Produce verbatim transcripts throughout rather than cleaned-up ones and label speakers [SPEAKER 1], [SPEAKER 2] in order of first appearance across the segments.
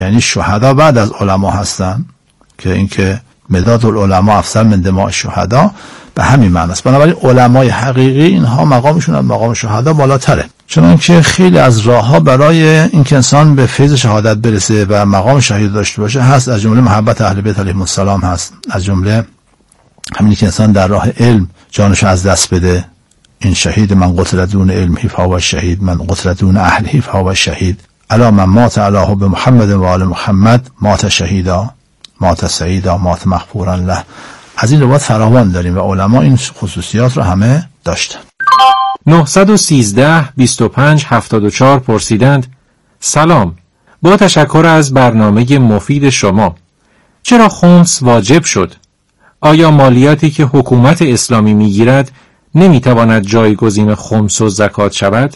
[SPEAKER 1] یعنی شهدا بعد از علما هستن که اینکه مداد العلماء افضل من دماء شهدا به همین معنی است. بنابراین علمای حقیقی اینها مقامشون از مقام شهدا بالاتره، چنانکه خیلی از راهها برای اینکه انسان به فیض شهادت برسه و مقام شهید داشته باشه هست، از جمله محبت اهل بیت علیهم السلام هست، از جمله همینی که انسان در راه علم جانش از دست بده. این شهید من قتل دون علمه فهو شهید، من قتل دون اهله فهو شهید، الا من مات علی حب محمد و آل محمد مات شهیدا مات سعیدا مات مغفورا له. از این روایات فراوان داریم و علما این خصوصیات رو همه داشتن.
[SPEAKER 2] نهصد و سیزده بیست و پنج هفتاد و چهار پرسیدند: سلام، با تشکر از برنامه مفید شما، چرا خمس واجب شد؟ آیا مالیاتی که حکومت اسلامی میگیرد نمیتواند جایگزین خمس و زکات شود؟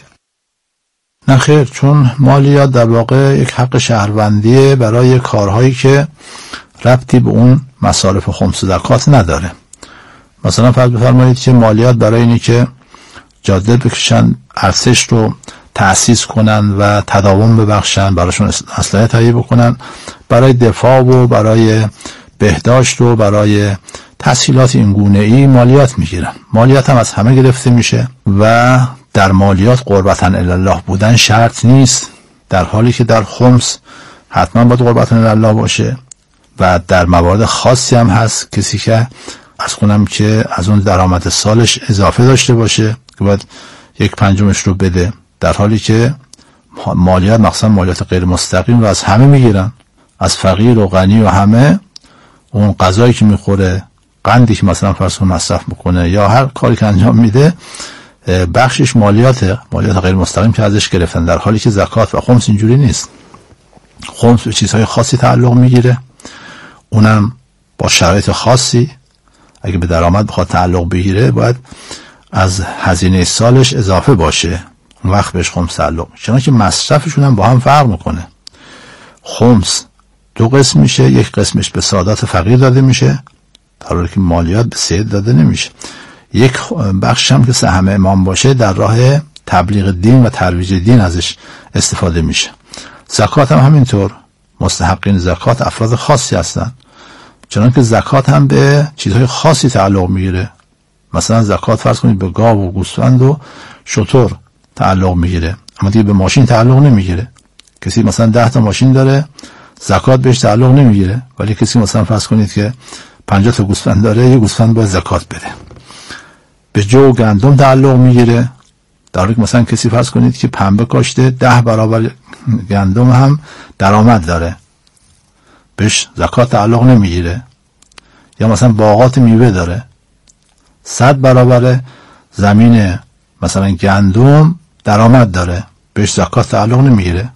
[SPEAKER 1] نه خیر، چون مالیات در واقع یک حق شهروندیه برای کارهایی که ربطی به اون مصارف خمس و زکات نداره. مثلا فرض بفرمایید که مالیات برای اینی که جاده بکشن، ارتش رو تأسیس کنن و تداوم ببخشن، براشون اسلحه تهیه بکنن، برای دفاع و برای بهداشت و برای تسهیلات این گونه ای مالیات میگیرن. مالیات هم از همه گرفته میشه و در مالیات قربتاً الی الله بودن شرط نیست، در حالی که در خمس حتما باید قربتاً الی الله باشه و در موارد خاصی هم هست کسی که از خونم که از اون درآمد سالش اضافه داشته باشه که باید یک پنجمش رو بده، در حالی که مالیات مخصوصا مالیات غیر مستقیم رو از همه میگیرن، از فقیر و غنی و همه. اون غذایی که میخوره، قندی که مثلا فرض کن مصرف میکنه یا هر کاری که انجام میده، بخشش مالیات مالیات غیر مستقیم که ازش گرفتن، در حالی که زکات و خمس اینجوری نیست. خمس به چیزهای خاصی تعلق میگیره، اونم با شرایط خاصی. اگه به درآمد بخواد تعلق بگیره باید از هزینه سالش اضافه باشه، اون وقت بهش خمس تعلق میشه. چون که مصرفشون هم با هم فرق میکنه. خمس دو قسم میشه، یک قسمش به سادات فقیر داده میشه در حالی که مالیات به سید داده نمیشه. یک بخش هم که سهم امام باشه در راه تبلیغ دین و ترویج دین ازش استفاده میشه. زکات هم همینطور، مستحقین زکات افراد خاصی هستن، چنانکه زکات هم به چیزهای خاصی تعلق میگیره. مثلا زکات فرض کنید به گاو و گوسفند و شتر تعلق میگیره، اما دیگه به ماشین تعلق نمیگیره. کسی مثلا ده تا ماشین داره، زکات بهش تعلق نمیگیره، ولی کسی مثلا فرض کنید که پنجاه تا گوسفند داره، یه گوسفند باید زکات بده. به جو و گندم تعلق میگیره، در حالی که مثلا کسی فرض کنید که پنبه کاشته، ده برابر گندم هم درآمد داره، بهش زکات تعلق نمیگیره. یا مثلا باغات میوه داره، صد برابر زمین مثلا گندم درآمد داره، بهش زکات تعلق نمیگیره.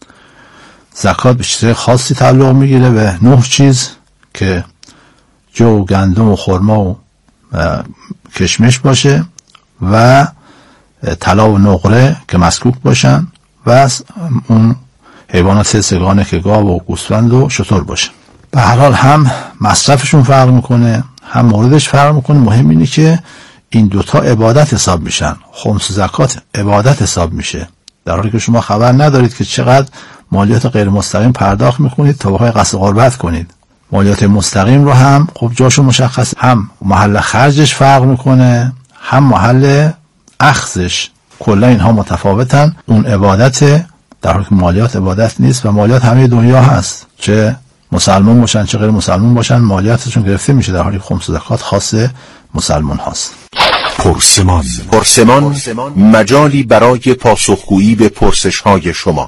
[SPEAKER 1] زکات به چیزهای خاصی تعلق میگیره، به نه چیز که جو، گندم و خرما و کشمش باشه و طلا و نقره که مسکوک باشن و اون حیوانات سه سگانه که گاو و گوسفند و شتر باشه. به هر حال هم مصرفشون فرق میکنه، هم موردش فرق میکنه. مهم اینه که این دوتا عبادت حساب میشن. خمس زکات عبادت حساب میشه، در حالی که شما خبر ندارید که چقدر مالیات غیر مستقیم پرداخت میکنید تا بخواید قصد قربت کنید. مالیات مستقیم رو هم خب جاشو مشخص، هم محل خرجش فرق میکنه، هم محل اخذش. کلا اینها متفاوتن. اون عبادت، در حالی که مالیات عبادت نیست و مالیات همه دنیا هست، چه مسلمان باشن چه غیر مسلمان باشن مالیاتشون گرفته میشه، در حالی که خمس زکات خاص مسلمان هاست.
[SPEAKER 3] پرسمان پرسمان مجالی برای پاسخگویی به پرسش های شما.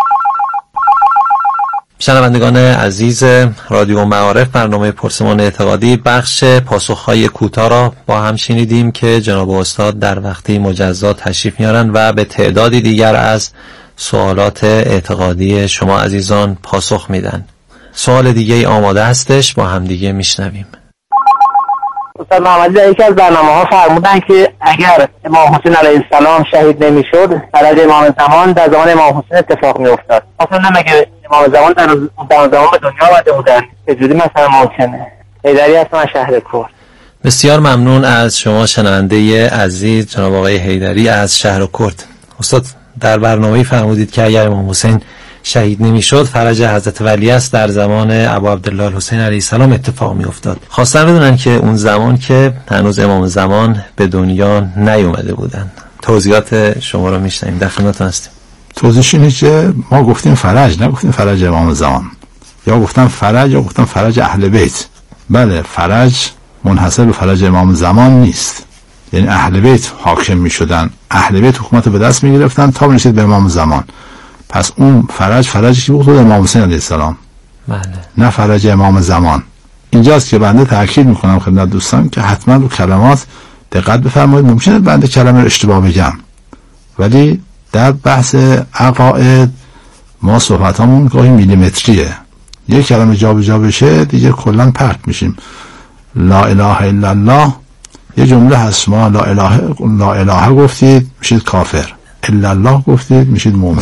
[SPEAKER 4] شنوندگان عزیز رادیو معارف، برنامه پرسمان اعتقادی بخش پاسخهای کوتاه را با هم شنیدیم که جناب استاد در وقتی مجزا تشریف میارن و به تعدادی دیگر از سوالات اعتقادی شما عزیزان پاسخ میدن. سوال دیگه ای آماده هستش، با هم دیگه میشنویم.
[SPEAKER 5] استاد محمدی در یکی از برنامه ها فرمودن که اگر امام حسین علیه السلام شهید نمیشد، فرج امام زمان در زمان امام حسین اتفاق میافتاد. اصلا مگه امام زمان در اون زمان به دنیا آمده بودن؟ چجوری مثلا ممکنه؟ حیدری هستم از شهر کرد.
[SPEAKER 4] بسیار ممنون از شما شنونده عزیز جناب آقای حیدری از شهر کرد. استاد در برنامه‌ای فرمودید که اگر امام حسین شهید نمیشد فرج حضرت ولی است در زمان ابو عبدالله الحسین علیه السلام اتفاق می افتاد. خواستن بدونن که اون زمان که هنوز امام زمان به دنیا نیومده بودن. توضیحات شما رو میشنویم، در خدمتتون هستیم.
[SPEAKER 1] توضیحش اینه که ما گفتیم فرج، نگفتیم فرج امام زمان. یا گفتم فرج یا گفتم فرج اهل بیت. بله، فرج منحصر به فرج امام زمان نیست، یعنی اهل بیت حاکم می شدن، اهل بیت حکومت به دست می گرفتن تا رسید به امام زمان. پس اون فرج فرجی که بود امام حسین علیه السلام،
[SPEAKER 4] بله،
[SPEAKER 1] نه فرج امام زمان. اینجاست که بنده تاکید میکنم خدمت دوستان که حتما رو کلمات دقت بفرمایید. ممکنه بنده کلمه رو اشتباه بگم، ولی در بحث عقاید ما صحبتامون گاهی میلیمتریه. یک کلمه جابجا بشه دیگه کلا پرت میشیم. لا اله الا الله یه جمله هست، ما لا اله لا اله گفتید میشید کافر، الا الله گفتید میشید مؤمن.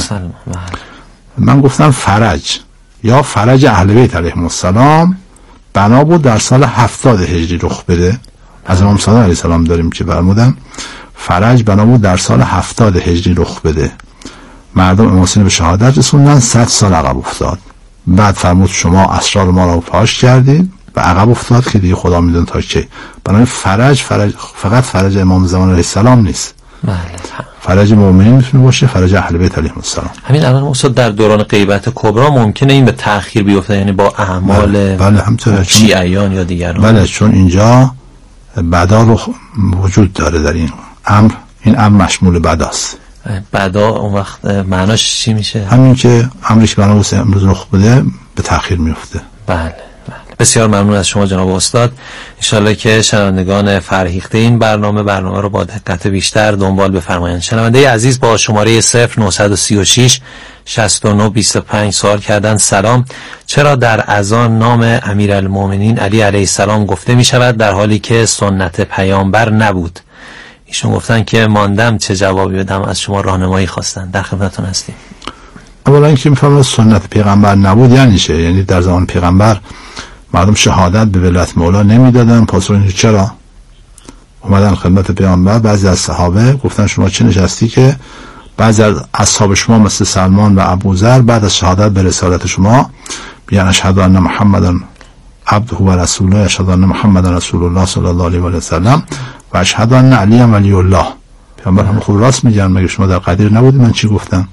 [SPEAKER 1] من گفتم فرج یا فرج اهل بیت علیهم السلام بنا بود در سال هفتاد هجری رخ بده. از امام صادق علیه السلام داریم که فرمودن فرج بنا بود در سال هفتاد هجری رخ بده. مردم امام حسین به شهادت رسوندن، صد سال عقب افتاد. بعد فرمود شما اسرار ما را فاش کردید و عقب افتاد که دیگه خدا میدونه تا کی. بنابراین فرج فرج فقط فرج امام زمان علیه السلام نیست.
[SPEAKER 4] بله.
[SPEAKER 1] فرج مؤمنین میتونه باشه، فرج اهل بیت علیهم السلام.
[SPEAKER 4] همین الان استاد در دوران غیبت کبرا ممکنه این به تأخیر بیفته، یعنی با اعمال
[SPEAKER 1] بله, بله همینطوره،
[SPEAKER 4] شیعیان یا دیگران.
[SPEAKER 1] بله، چون اینجا بدا رو وجود داره در این امر. این امر مشمول بداست.
[SPEAKER 4] بدا اون وقت معناش چی میشه؟
[SPEAKER 1] همین که امری که بنابراین امروز رخ بده به تأخیر میفته.
[SPEAKER 4] بله بله. بسیار ممنون از شما جناب استاد. انشالله که شنوندگان فرهیخته این برنامه برنامه رو با دقت بیشتر دنبال بفرمایند. شنونده عزیز با شماره صفر نه سه شش شصت و نه بیست و پنج سوال کردن: سلام، چرا در اذان نام امیرالمومنین علی علیه السلام گفته می شود در حالی که سنت پیامبر نبود؟ ایشون گفتن که ماندم چه جوابی بدم، از شما راهنمایی خواستن. در خدمتتون هستیم.
[SPEAKER 1] اولا اینکه میفهمم سنت پیغمبر نبود یعنی چه؟ یعنی در زمان پیغمبر مردم شهادت به ولایت مولا نمیدادن. پاسخ اینه چرا؟ اومدن خدمت پیغمبر، بعضی از صحابه گفتن شما چه نشستی که بعضی از اصحاب شما مثل سلمان و ابوذر بعد از شهادت به رسالت شما بیان اشهد ان محمدًا عبده و رسوله، اشهد ان محمدًا رسول الله صلی الله علیه و سلم و اشهد ان علی ولی الله. پیغمبر هم خوب راست میگن، مگه شما در قدیر نبودید من چی گفتم؟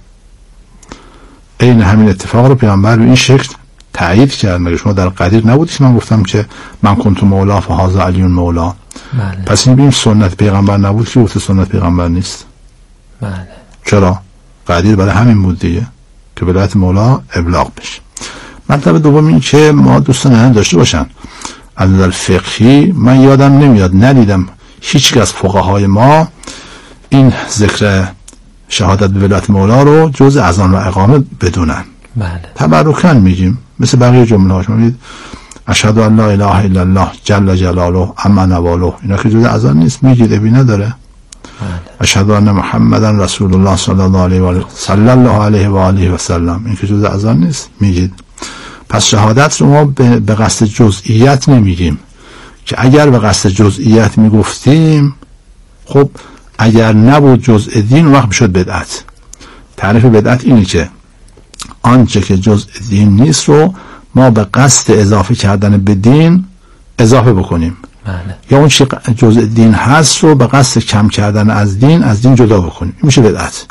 [SPEAKER 1] این همین اتفاق رو پیغمبر به این شکل تایید کرد. مگه شما در قدیر نبودید من گفتم که من کنت مولا فهذا علی مولا؟
[SPEAKER 4] بله.
[SPEAKER 1] پس این بیم سنت پیغمبر نبود که گفته سنت پیغمبر نیست.
[SPEAKER 4] بله.
[SPEAKER 1] چرا؟ قدیر برای همین بود دیگه که ولایت مولا ابلاغ بشه. مطلب دوم این که ما دوستان هم داشته باشن از نظر فقهی من یادم نمیاد، ندیدم هیچ از فقهای ما این ذکر شهادت به ولایت مولا رو جز اذان و اقامه بدونن.
[SPEAKER 4] بله.
[SPEAKER 1] تبرکاً میگیم مثل بقیه جمله هاش میگید اشهد ان لا اله الا الله جل جلاله عما نواله، اینا که جز اذان نیست میگید، ابی نداره. اشهد ان محمدًا رسول الله صلی الله علیه و آله صلی الله علیه و آله و سلم، این که جز اذان نیست میگید. پس شهادت رو ما به قصد جزئیات نمیگیم، که اگر به قصد جزئیات میگفتیم خب اگر نبود جزء دین وقت میشد بدعت. تعریف بدعت اینه که آنچه که جزء دین نیست رو ما به قصد اضافه کردن به دین اضافه بکنیم.
[SPEAKER 4] بله.
[SPEAKER 1] یا اون چه جزء دین هست رو به قصد کم کردن از دین از دین جدا بکنیم، این میشه بدعت.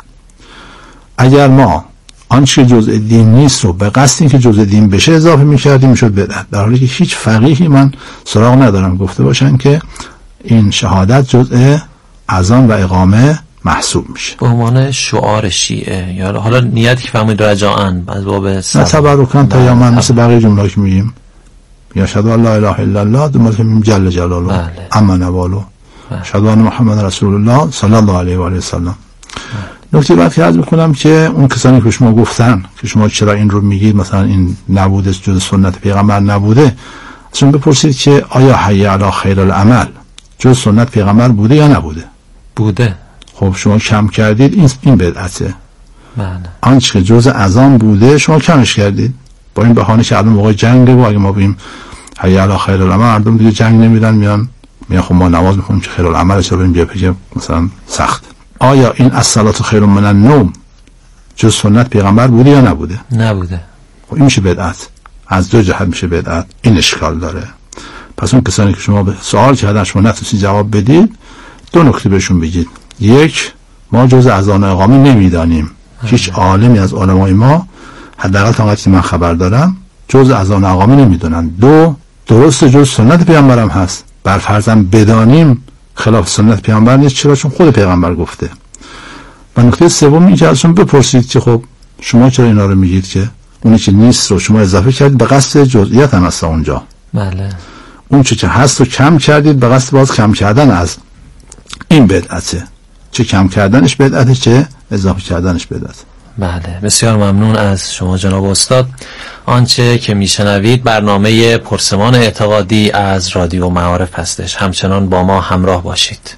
[SPEAKER 1] اگر ما آنچه جزء دین نیست رو به قصد اینکه جزء دین بشه اضافه میکردیم میشد بدعت، در حالی که هیچ فقیهی من سراغ ندارم گفته باشن که این شهادت جزء اذان و اقامه محسوب میشه
[SPEAKER 4] به عنوان شعار شیعه. یا حالا نیتی که فهمید رجاءن از باب سبب
[SPEAKER 1] تبرکاً تا یا من مثل بقیه جمله که میگیم یا اشهد ان لا اله الا الله دمت میگیم جل جلاله اما نوالو، اشهد ان محمد رسول الله صلی الله علیه و آله وسلم. نکته بعد که عرض میکنم که اون کسانی که شما گفتن که شما چرا این رو میگید مثلا این نبوده جز سنت پیغمبر نبوده، اصلا بپرسید که آیا حی علی خیر العمل جز سنت پیغمبر بوده یا نبوده؟
[SPEAKER 4] بوده.
[SPEAKER 1] خب شما کم کردید، این این بدعته.
[SPEAKER 4] بله.
[SPEAKER 1] آنچه که جز اذان بوده شما کمش کردید با این بهانه که الان موقع جنگه و اگه ما بگیم حی علی خیر العمل مردم دیگه جنگ نمیرن، میان میان خب ما نماز میخونیم که خیر العمل چرا بریم بیا بگیم مثلا سخت. آیا این الصلاه خیر من النوم جز سنت پیغمبر بوده یا نبوده؟
[SPEAKER 4] نبوده.
[SPEAKER 1] خب این میشه بدعت. از دو جهت میشه بدعت. این اشکال داره. پس اون کسانی که شما به سوال کردن شما نتونستید جواب بدید، دو نکته بهشون بگید. یک، ما جز اذان و اقامه نمیدانیم. هیچ عالمی از علمای ما حداقل تا وقتی من خبر دارم جز اذان و اقامه نمیدونن. دو، درست جز سنت پیغمبرم هست، بر فرضم بدانیم خلاف سنت پیغمبر نیست. چرا؟ چون خود پیغمبر گفته. و نکته سوم این که ازشون بپرسید که خب شما چرا اینا رو میگید که اونی که نیست رو شما اضافه کردید به قصد جزئیات هم هست اونجا.
[SPEAKER 4] بله.
[SPEAKER 1] اون چه که هست رو کم کردید به قصد باز کم کردن از این بدعته. چه کم کردنش بدعته، چه اضافه کردنش بدعته.
[SPEAKER 4] بله، بسیار ممنون از شما جناب استاد. آنچه که میشنوید برنامه پرسمان اعتقادی از رادیو معارف هستش. همچنان با ما همراه باشید.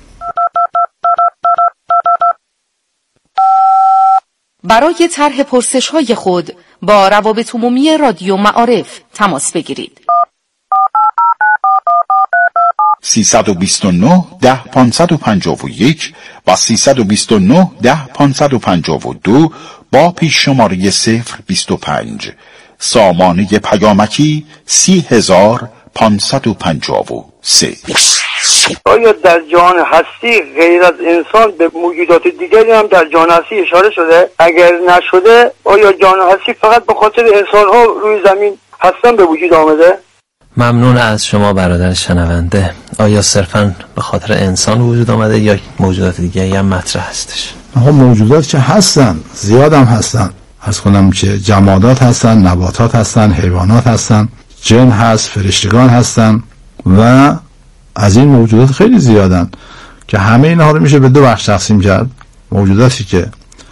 [SPEAKER 6] برای طرح پرسش‌های خود با روابط عمومی رادیو معارف تماس بگیرید.
[SPEAKER 7] سیصد و بیست و نه ده پانصد و پنجاه و یک و سیصد و بیست و نه ده پانصد و پنجاه و دو با پیش شماره صفر بیست و پنج. سامانه پیامکی سی هزار پانصد و پنجاه و سه.
[SPEAKER 8] آیا در جهان هستی غیر از انسان به موجودات دیگری هم در جهان هستی اشاره شده؟ اگر نشده آیا جهان هستی فقط به خاطر انسان ها روی زمین هستن به وجود آمده؟
[SPEAKER 4] ممنون از شما برادر شنونده. آیا صرفاً به خاطر انسان وجود آمده یا موجودات دیگری هم مطرح هستش؟
[SPEAKER 1] آها، موجودات که هستن زیاد هم هستن. عرض کنم که جمادات هستن، نباتات هستن، حیوانات هستن، جن هست، فرشتگان هستن و از این موجودات خیلی زیادن که همه اینها رو میشه به دو بخش تقسیم کرد. موجوداتی که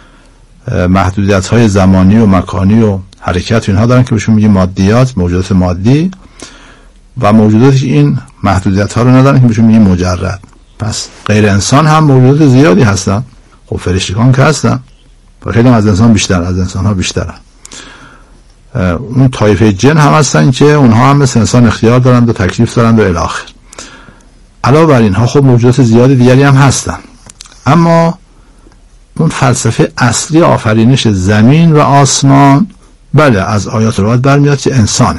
[SPEAKER 1] محدودیت های زمانی و مکانی و حرکت اینها دارن که بهشون میگیم مادیات، موجودات مادی، و موجوداتی که این محدودیت ها رو ندارن که بهشون میگیم مجرد. پس غیر انسان هم موجودات زیادی هستن. خب فرشتگان که هستن و خیلی از انسان بیشتر، از انسان ها بیشترن. اون طایفه جن هم هستن که اونها هم مثل انسان اختیار دارند و تکلیف دارند و الی آخر. علاوه بر اینها خب موجودات زیادی دیگری هم هستن. اما اون فلسفه اصلی آفرینش زمین و آسمان بله از آیات روایت برمیاد که انسانه.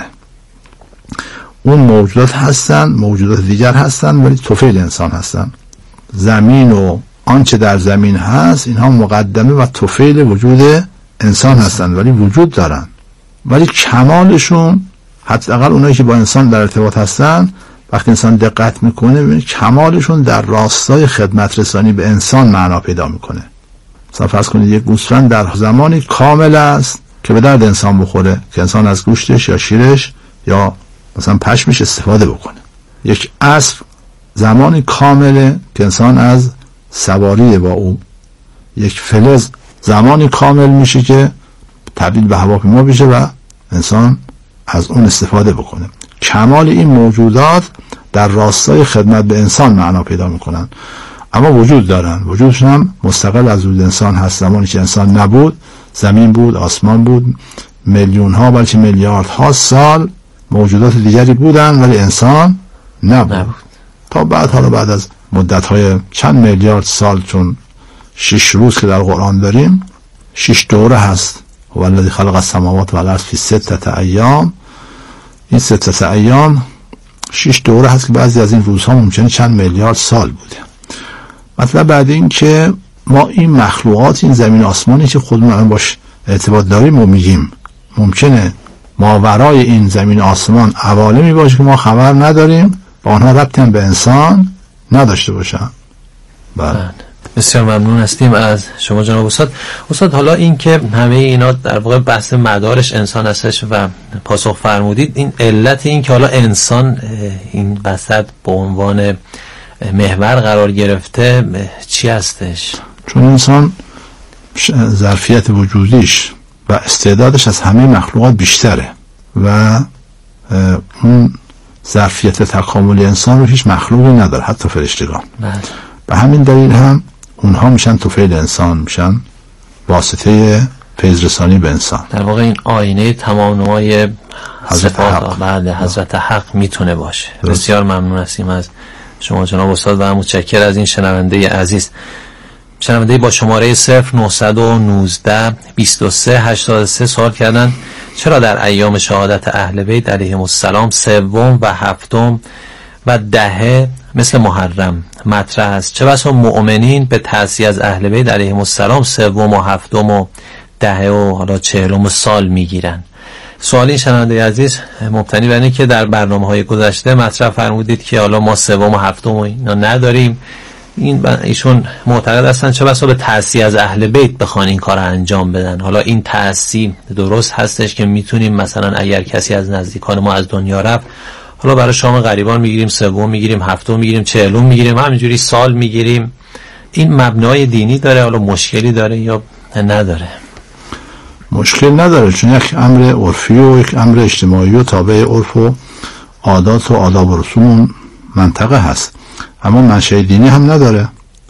[SPEAKER 1] اون موجودات هستن، موجودات دیگر هستن ولی طفیل انسان هستن. زمین و آنچه در زمین هست اینها مقدمه و طفیل وجود انسان هستن ولی وجود دارن. ولی کمالشون حداقل اونایی که با انسان در ارتباط هستن وقتی انسان دقت میکنه ببینید کمالشون در راستای خدمت رسانی به انسان معنا پیدا میکنه. مثلا فرض کنید یک گوسفند در زمانی کامل است که به درد انسان بخوره که انسان از گوشتش یا شیرش یا مثلا پشمش استفاده بکنه. یک اسب زمانی کامله که انسان از سواری با او. یک فلز زمانی کامل میشه که تبدیل به هواپیما بشه و انسان از اون استفاده بکنه. کمال این موجودات در راستای خدمت به انسان معنا پیدا میکنن. اما وجود دارن، وجودشون هم مستقل از وجود انسان هست. زمانی که انسان نبود زمین بود، آسمان بود، میلیون ها بلکه میلیارد ها سال موجودات دیگری بودن ولی انسان نبود, نبود. تا بعد حالا بعد از مدت های چند میلیارد سال، چون شش روز که در قرآن داریم شش دوره هست. والذی خلق السماوات والارض فی ستة ایام، این ستة ایام شش دوره هست که بعضی از این روزها ممکنه چند میلیارد سال بوده. مطلب بعد این که ما این مخلوقات، این زمین آسمانی که خودمون الان باش ارتباط داریم و میگیم ممکنه ماورای این زمین آسمان عوالمی باشه که ما خبر نداریم و آنها ربطی هم به انسان نداشته باشن. بله.
[SPEAKER 4] بسیار ممنون هستیم از شما جناب استاد. استاد حالا این که همه اینا در واقع بحث مدارش انسان هستش و پاسخ فرمودید، این علت این که حالا انسان این وسط به عنوان محور قرار گرفته چی هستش؟
[SPEAKER 1] چون انسان ظرفیت وجودیش و استعدادش از همه مخلوقات بیشتره و اون ظرفیت تکاملی انسان رو هیچ مخلوقی نداره، حتی فرشتگان. به همین دلیل هم اونها میشن طفیل انسان، میشن واسطه فیض‌رسانی به انسان.
[SPEAKER 4] در واقع این آینه تمام نمای حضرت حق بعد حضرت حق میتونه باشه. بسیار ممنون هستیم از شما جناب استاد و متشکر از این شنونده عزیز. شنونده با شماره صفر نهصد و نوزده بیست و سه هشتاد و سه سوال کردن چرا در ایام شهادت اهل بیت علیهم السلام سوم و هفتم و دهه مثل محرم مطرح است؟ چه بسا مؤمنین به تعزیه از اهل بیت علیهم السلام سوم و هفتم و دهه و حالا چهلم سال میگیرن. سوال این شنونده عزیز مبتنی بر اینه که در برنامه‌های گذشته مطرح فرمودید که حالا ما سوم و هفتم و اینا نداریم. این ایشون معتقد هستن چه بسا به تعزیه از اهل بیت بخوان این کار انجام بدن. حالا این تعزیه درست هستش که میتونیم مثلا اگر کسی از نزدیکان ما از دنیا رفت، حالا برای شام غریبان میگیریم سوم میگیریم هفتم میگیریم چهلم میگیریم همینجوری سال میگیریم، این مبنای دینی داره؟ حالا مشکلی داره یا نداره؟
[SPEAKER 1] مشکل نداره، چون یک امر عرفی و یک امر اجتماعی و تابع عرف و عادات و آداب و رسوم منطقه هست، اما منشأ دینی هم نداره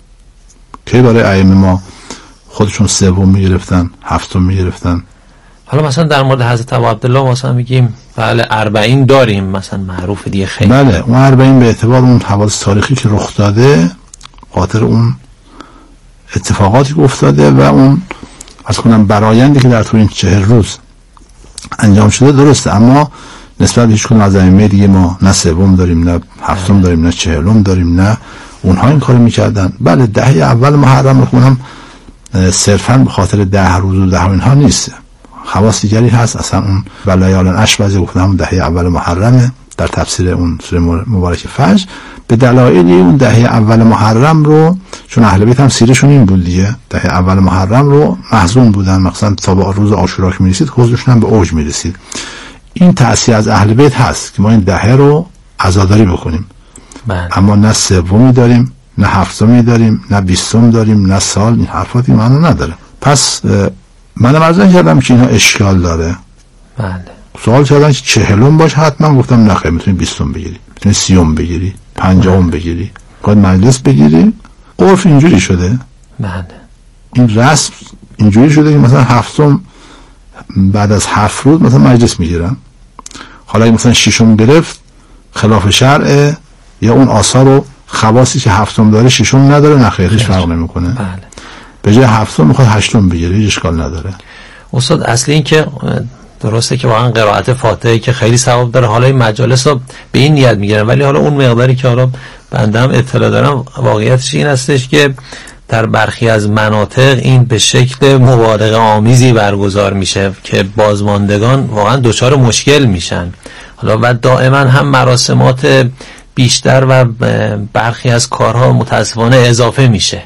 [SPEAKER 1] که برای ائمه ما خودشون سوم میگرفتن هفتم میگرفتن.
[SPEAKER 4] حالا مثلا در مورد حضرت ابو عبدالله مثلا میگیم بله اربعین داریم مثلا معروف دیگه خیلی.
[SPEAKER 1] بله اون اربعین به اعتبار اون حوادث تاریخی که رخ داده، خاطر اون اتفاقاتی که افتاده و اون از کنم برآیندی که در طول این چهل روز انجام شده درسته، اما نسبت به هیچ کدوم از ائمه دیگه ما نه سوم داریم نه هفتم داریم نه چهلم داریم، نه اونها این کارو میکردن. بله دهه اول محرم رو خونم صرفا به خاطر ده روز و ده اینها نیست، خواص دیگری هست. اصلا اون بلایال اش بعضی گفتم دهه اول محرمه در تفسیر اون سوره مبارک فجر، به دلایلی اون دهه اول محرم رو، چون اهل بیت هم سیرشون این بود دیگه، دهه اول محرم رو محزون بودن، مثلا تا به روز عاشورا که میرسید حزنشون هم به اوج میرسید. این تأثیر از اهل بیت هست که ما این دهه رو عزاداری بکنیم. بله. اما نه سومی داریم نه هفتمی داریم نه بیستم داریم نه سال، این حرفاتی معنی نداره. پس منم عرض کردم که اینا اشکال داره.
[SPEAKER 4] بله.
[SPEAKER 1] سوال کردن که چهلم باشه، حتما گفتم نخیر، میتونی بیستم بگیری، میتونی سیوم بگیری، پنجم بگیری، باید مجلس بگیری. عرف اینجوری شده.
[SPEAKER 4] بله.
[SPEAKER 1] این رسم اینجوری شده که مثلا هفتم بعد از هفت روز مثلا مجلس میگیرن. حالا مثلا ششم گرفت خلاف شرعه، یا اون آثار و خواصی که هفتم داره ششم نداره، نخیر هیچ فرق نمیکنه.
[SPEAKER 4] بله.
[SPEAKER 1] به جای هفتم میخواد هشتم بگیره، هیچ اشکال نداره.
[SPEAKER 4] استاد اصلی این که درسته که واقعا قرائت فاتحه که خیلی ثواب داره، حالا این مجالس رو به این نیت میگیرن، ولی حالا اون مقداری که حالا بنده هم اطلاع دارم واقعیتش این هستش که در برخی از مناطق این به شکل مبالغه آمیزی برگزار میشه که بازماندگان واقعا دچار مشکل میشن. حالا و دائما هم مراسمات بیشتر و برخی از کارها متاسفانه اضافه میشه.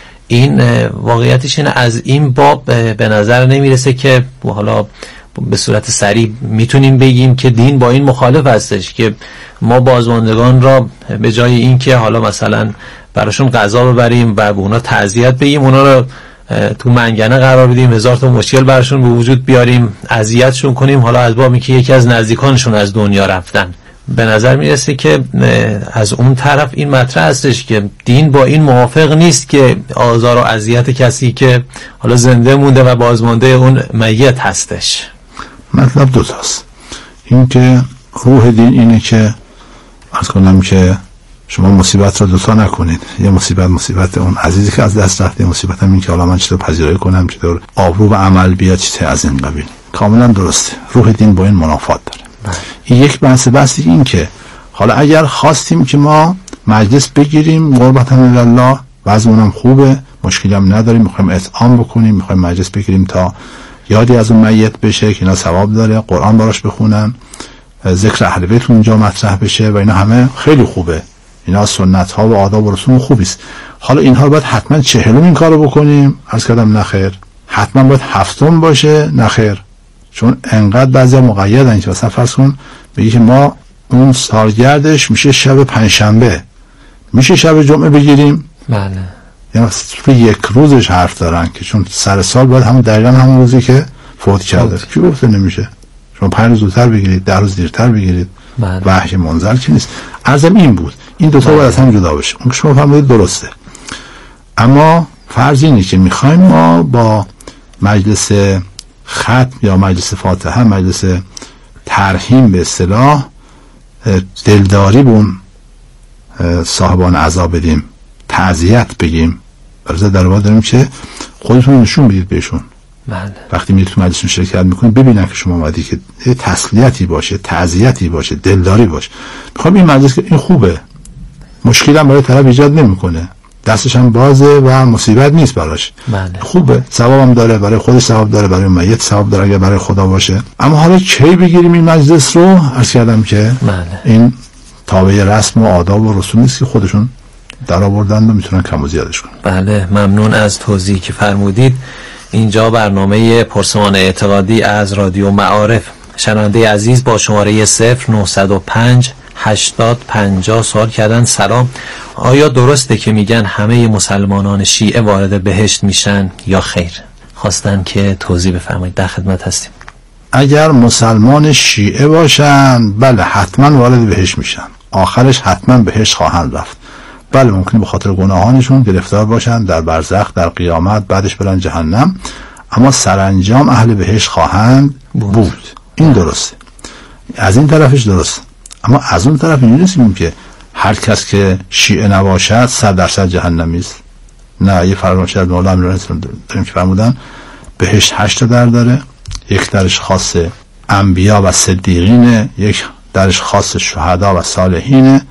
[SPEAKER 4] این واقعیتش اینه از این باب به نظر نمیرسه که حالا به صورت سریع میتونیم بگیم که دین با این مخالف هستش که ما بازماندگان را به جای این که حالا مثلا براشون غذا ببریم و به اونا تعزیت بگیم، اونا رو تو منگنه قرار بدیم، هزار تا مشکل براشون به وجود بیاریم، اذیتشون کنیم، حالا از بامی که یکی از نزدیکانشون از دنیا رفتن. به نظر میرسه که از اون طرف این مطرح هستش که دین با این موافق نیست که آزار و اذیت کسی که حالا زنده مونده و بازمانده اون میت هستش.
[SPEAKER 1] مطلب دو تاست. این که روح دین اینه که عرض کنم که شما مصیبت را دوتا نکنید. یه مصیبت مصیبت اون عزیزی که از دست رفته، مصیبت هم این که حالا من چطور پذیرایی کنم، چطور آبرو و عمل بیاد، چیزی از این قبیل. کاملا درسته، روح دین با این منافات داره. بله. این یک بحث بحثی این که حالا اگر خواستیم که ما مجلس بگیریم قربت الله، وضعمون خوبه، مشکلی هم نداریم، میخوایم اطعام بکنیم، میخوایم مجلس بگیریم تا یادی از اون میت بشه که اینا ثواب داره، قرآن براش بخونن، ذکر اهل بیت اونجا مطرح بشه و اینا همه خیلی خوبه، اینا سنت ها و آداب و رسوم خوبی است. حالا اینها رو باید حتما چهلم این کارو بکنیم؟ عرض کردم نخیر. حتما باید هفتم باشه؟ نخیر. چون انقدر بعضیا مقیدن که مثلا فرض کن بگی که ما اون سالگردش میشه شب پنجشنبه، میشه شب جمعه بگیریم؟
[SPEAKER 4] بله.
[SPEAKER 1] یعنی تو یک روزش حرف دارن که چون سر سال باید همون دقیقا همون روزی که فوت کرده. کی گفته نمیشه؟ شما پنج روز زودتر بگیرید، ده روز دیرتر بگیرید.
[SPEAKER 4] بله.
[SPEAKER 1] وحی منزل که نیست. عرضم این بود، این دوتا باید از هم جدا بشه. اون که شما فهمید درسته. اما فرض اینه که میخوایم ما با مجلس ختم یا مجلس فاتحه، مجلس ترحیم به اصطلاح، دلداری به اون صاحبان عزا بدیم، تعزیت بگیم، برای در واقع داریم که خودتون نشون بدید بهشون.
[SPEAKER 4] بله.
[SPEAKER 1] وقتی میرید تو مجلسون شرکت میکنید ببینن که شما اومدی که تسلیتی باشه، تعزیتی باشه، دلداری باشه. میخوام این مجلس که این خوبه، مشکلی هم برای طرف ایجاد نمیکنه، دستش هم بازه و مصیبت نیست براش.
[SPEAKER 4] بله.
[SPEAKER 1] خوبه، ثوابم داره، برای خودش ثواب داره، برای میت ثواب داره اگه برای خدا باشه. اما حالا کی بگیریم این مجلس رو؟ عرض کردم که
[SPEAKER 4] بله.
[SPEAKER 1] این تابع رسم و آداب و رسوم نیست که خودشون در آوردن و میتونن کم و زیادش کنن.
[SPEAKER 4] بله، ممنون از توضیحی که فرمودید. اینجا برنامه پرسمان اعتقادی از رادیو معارف. شنونده عزیز با شماره صفر نهصد و پنج هشتاد پنجاه سوال کردن. سلام، آیا درسته که میگن همه مسلمانان شیعه وارد بهشت میشن یا خیر؟ خواستن که توضیح بفرمایید. در خدمت هستیم.
[SPEAKER 1] اگر مسلمان شیعه باشن بله حتما وارد بهشت میشن، آخرش حتما بهشت خواهند رفت. بله ممکنه به خاطر گناهانشون گرفتار باشن در برزخ، در قیامت، بعدش برن جهنم، اما سرانجام اهل بهشت خواهند بود, بود. این درسته، از این طرفش درسته. اما از اون طرف اینجوری نیستیم که هر کس که شیعه نباشد صد درصد جهنمی است. نه، یه فرمایشی از مولا امیرالمومنین داریم که فرمودن بهشت هشت در داره، یک درش خاص انبیا و صدیقینه، یک درش خاص شهدا و صالحینه،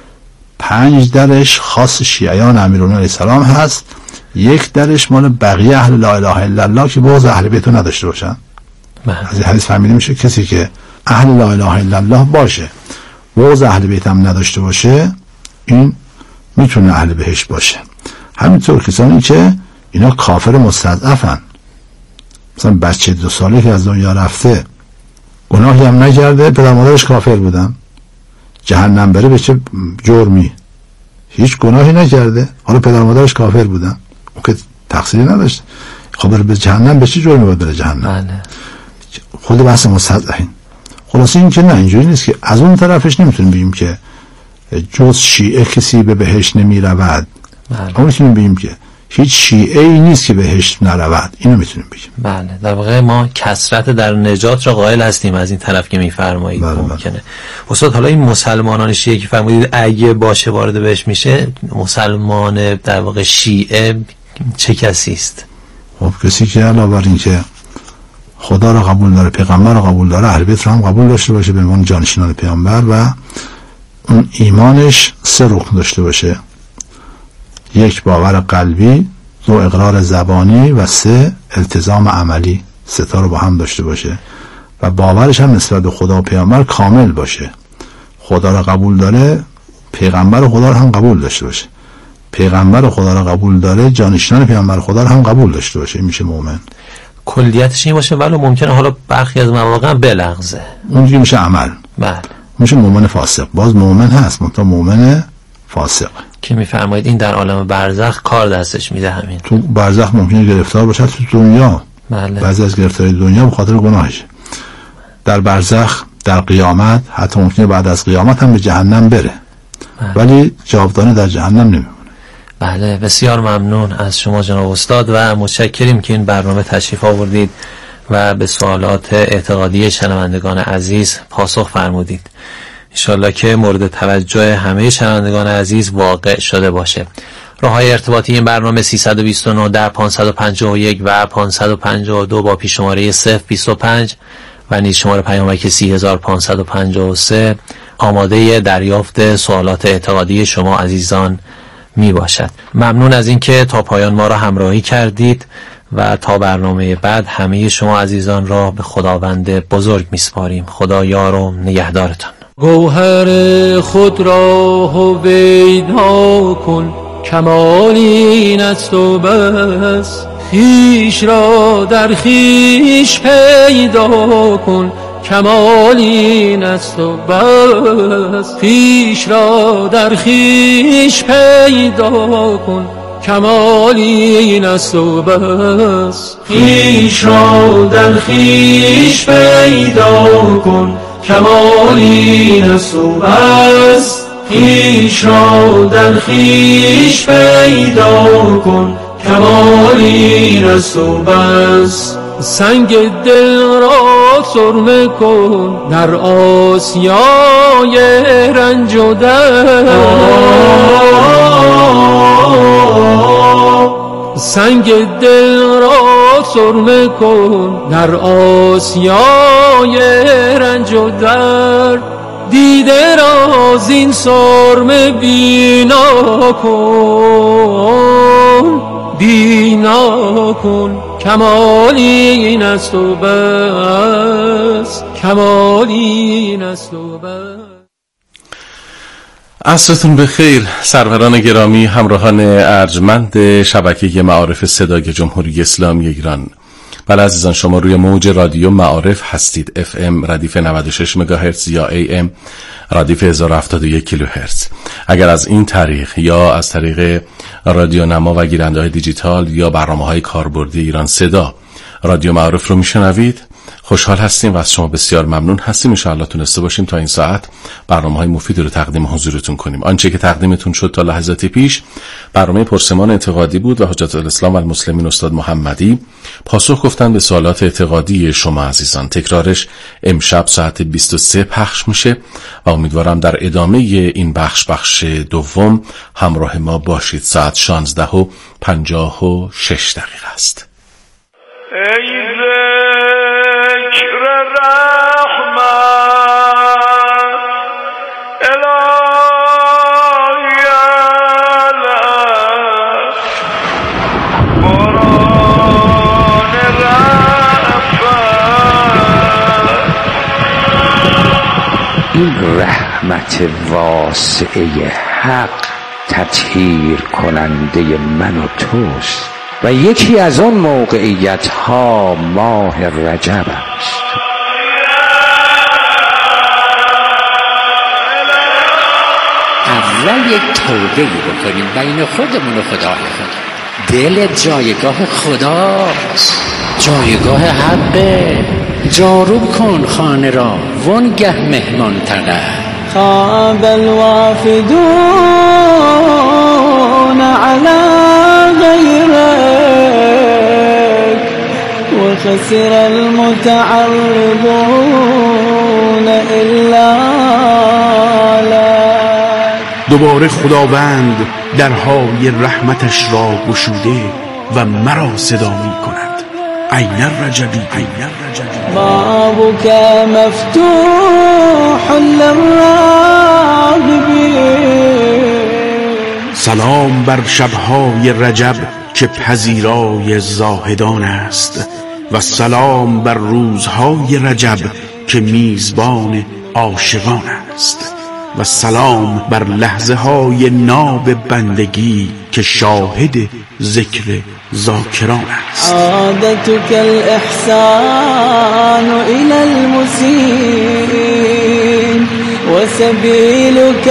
[SPEAKER 1] پنج درش خاص شیعیان امیرالمومنین علیه السلام هست، یک درش مال بقیه اهل لا اله الا الله که بغض اهل بیت رو نداشته باشن. از این حدیث فهمیده میشه کسی که اهل لا اله الا الله باشه، بغض اهل بیت هم نداشته باشه، این میتونه اهل بهشت باشه. همینطور کسانی که اینا کافر مستضعفن، مثلا بچه دو ساله که از دنیا رفته گناهی هم نکرده، پدر مادرش کافر بودن، جهنم بره به چه جرمی؟ هیچ گناهی نکرده، حالا پدر مادرش کافر بودن، اون که تقصیری نداشته، خب بره به جهنم به چه جرمی باید بره جهنم؟
[SPEAKER 4] بله.
[SPEAKER 1] خود بحث مستضعفین. خلاصه این که نه، اینجوری نیست که از اون طرفش نمیتونیم بگیم که جز شیعه کسی به بهشت نمی رود.
[SPEAKER 4] بله.
[SPEAKER 1] اما میتونیم بگیم که هیچ شیعه ای نیست که بهشت نرود. اینو میتونیم بگیم.
[SPEAKER 4] بله، در واقع ما کثرت در نجات را قائل هستیم از این طرف که میفرمایید.
[SPEAKER 1] بله
[SPEAKER 4] ممکنه
[SPEAKER 1] بله.
[SPEAKER 4] استاد حالا این مسلمانان شیعه که فرمودید اگه باشه وارد بهشت میشه، مسلمان در واقع شیعه چه کسی است؟
[SPEAKER 1] خب کسی که علاوه بر این که خدا را قبول داره، پیغمبر را قبول داره، اهل بیت را هم قبول داشته باشه به عنوان جانشینان پیامبر و اون ایمانش سه رکن داشته باشه: یک باور قلبی، دو اقرار زبانی و سه التزام عملی. سه تا رو با هم داشته باشه و باورش هم نسبت به خدا و پیامبر کامل باشه. خدا را قبول داره، پیغمبر خدا را هم قبول داشته باشه. پیغمبر خدا را قبول داره، جانشینان پیامبر خدا را هم قبول داشته باشه. این میشه مؤمن.
[SPEAKER 4] کلیتش این باشه، ولی ممکنه حالا برخی از مواقع بلغزه.
[SPEAKER 1] اونجوری میشه عمل.
[SPEAKER 4] بله.
[SPEAKER 1] میشه مؤمن فاسق. باز مؤمن هست، منتها مؤمن فاسق
[SPEAKER 4] که میفرمایید این در عالم برزخ کار دستش میده. همین
[SPEAKER 1] تو برزخ ممکنه گرفتار باشه، تو دنیا
[SPEAKER 4] بله.
[SPEAKER 1] بعضی از گرفتاری دنیا به خاطر گناهشه، در برزخ، در قیامت، حتی ممکنه بعد از قیامت هم به جهنم بره. بله. ولی جاودانه در جهنم نمیمونه.
[SPEAKER 4] بله، بسیار ممنون از شما جناب استاد و متشکریم که این برنامه تشریف آوردید و به سوالات اعتقادی شنوندگان عزیز پاسخ فرمودید. انشالله که مورد توجه همه شنوندگان عزیز واقع شده باشه. راههای ارتباطی این برنامه سیصد و بیست و نه ده پانصد و پنجاه و یک و پانصد و پنجاه و دو با پیش شماره صفر بیست و پنج و نیز شماره پیامک سی هزار و پانصد و پنجاه و سه آماده دریافت سوالات اعتقادی شما عزیزان می باشد. ممنون از اینکه تا پایان ما را همراهی کردید و تا برنامه بعد همه شما عزیزان را به خداوند بزرگ می سپاریم. خدا یار و نگهدارتان.
[SPEAKER 9] گوهر خود را هویدا کن، کمال این است و بس. خویش را در خویش پیدا کن، کمال این است و بس. خویش را در خویش پیدا کن، کمال این است و بس. خویش را در خویش پیدا کن، کمال این است و بس. خویش را در خویش پیدا کن، کمال این است و بس. سنگ دل را سرمه کن در آسیای رنج و درد. سنگ دل را سرمه کن، در آسیای رنج و درد دیده را زین سرمه بینا کن، بینا کن. کمالی این است و بس، کمالی این است و بس.
[SPEAKER 10] عصرتون بخیر سروران گرامی، همراهان ارجمند شبکه معارف صدای جمهوری اسلامی ایران. بله عزیزان، شما روی موج رادیو معارف هستید. اف ام ردیف نود و شش مگاهرتز یا ای ام ردیف هزار و هفتاد و یک کیلوهرتز. اگر از این طریق یا از طریق رادیو نما و گیرنده‌های دیجیتال یا برنامه‌های کاربردی ایران صدا رادیو معارف رو میشنوید، خوشحال هستیم و از شما بسیار ممنون هستیم. ان شاء الله تونسته باشیم تا این ساعت برنامه‌های مفیدی رو تقدیم حضورتون کنیم. آنچه که تقدیمتون شد تا لحظاتی پیش برنامه پرسمان اعتقادی بود و حجت الاسلام و المسلمین استاد محمدی پاسخ گفتن به سوالات اعتقادی شما عزیزان. تکرارش امشب ساعت بیست و سه پخش میشه و امیدوارم در ادامه این بخش بخش دوم همراه ما باشید. ساعت شانزده و پنجاه و شش دقیقه است.
[SPEAKER 11] این رحمت واسعه حق تطهیر کننده من و توست و یکی از اون موقعیت ها ماه رجب است. اول یک توبه بکنیم بین خودمون و خدای خود. دل جایگاه خداست، جایگاه حقه. جاروب کن خانه را وانگه مهمان تنه.
[SPEAKER 12] خواب الوافدون على غيرك وخسر المتعرضون الا لك.
[SPEAKER 13] دوباره خداوند درهای رحمتش را گشوده و مرا صدا می کند. عین الرجبی، عین الرجبی.
[SPEAKER 12] بابك مفتوح للراغبین.
[SPEAKER 13] سلام بر شبهای رجب که پذیرای زاهدان است و سلام بر روزهای رجب که میزبان عاشقان است و سلام بر لحظه های ناب بندگی که شاهد ذکر ذاکران است.
[SPEAKER 12] عادتك الإحسان إلى المسيء وسبيلك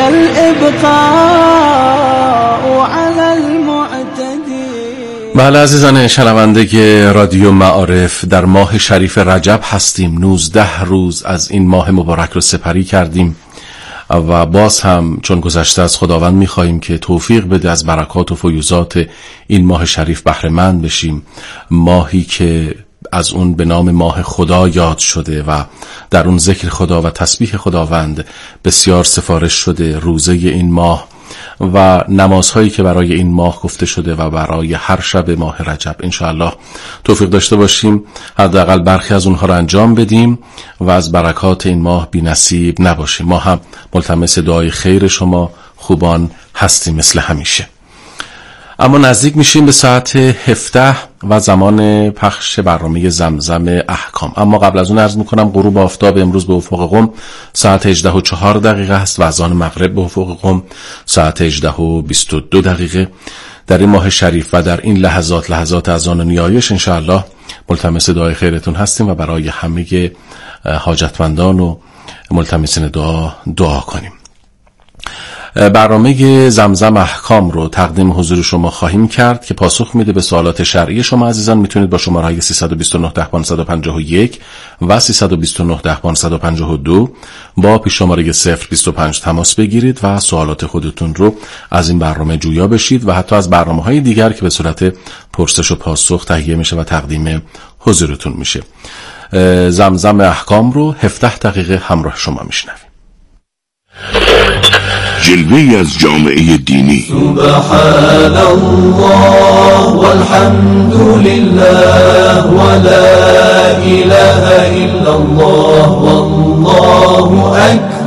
[SPEAKER 12] الإبقاء على المعتدين.
[SPEAKER 10] بله عزیزان شنونده رادیو معارف، در ماه شریف رجب هستیم. نوزده روز از این ماه مبارک رو سپری کردیم و باز هم چون گذشته از خداوند می‌خواهیم که توفیق بده از برکات و فیوزات این ماه شریف بهره مند بشیم. ماهی که از اون به نام ماه خدا یاد شده و در اون ذکر خدا و تسبیح خداوند بسیار سفارش شده. روزه این ماه و نمازهایی که برای این ماه گفته شده و برای هر شب ماه رجب انشاءالله توفیق داشته باشیم حداقل برخی از اونها رو انجام بدیم و از برکات این ماه بی نصیب نباشیم. ما هم ملتمس دعای خیر شما خوبان هستیم مثل همیشه. اما نزدیک میشیم به ساعت هفده و زمان پخش برنامه زمزم احکام. اما قبل از اون عرض میکنم غروب آفتاب امروز به افق قم ساعت هجده و چهار دقیقه است و اذان مغرب به افق قم ساعت هجده و بیست و دو دقیقه. در این ماه شریف و در این لحظات لحظات اذان و نیایش انشاءالله ملتمس دعای خیرتون هستیم و برای همه حاجتمندان و ملتمسین دعا دعا کنیم. برنامه زمزم احکام رو تقدیم حضور شما خواهیم کرد که پاسخ میده به سوالات شرعی شما عزیزان. میتونید با شماره‌های سیصد و بیست و نه ده پانصد و پنجاه و یک و سیصد و بیست و نه ده پانصد و پنجاه و دو با پیش شماره صفر بیست و پنج تماس بگیرید و سوالات خودتون رو از این برنامه جویا بشید و حتی از برنامه‌های دیگر که به صورت پرسش و پاسخ تهیه میشه و تقدیم حضورتون میشه. زمزم احکام رو هفده دقیقه همراه شما میشنویم.
[SPEAKER 7] جلوه‌ای از جامعه دینی.
[SPEAKER 14] سبحان الله والحمد لله ولا اله الا الله والله اکبر.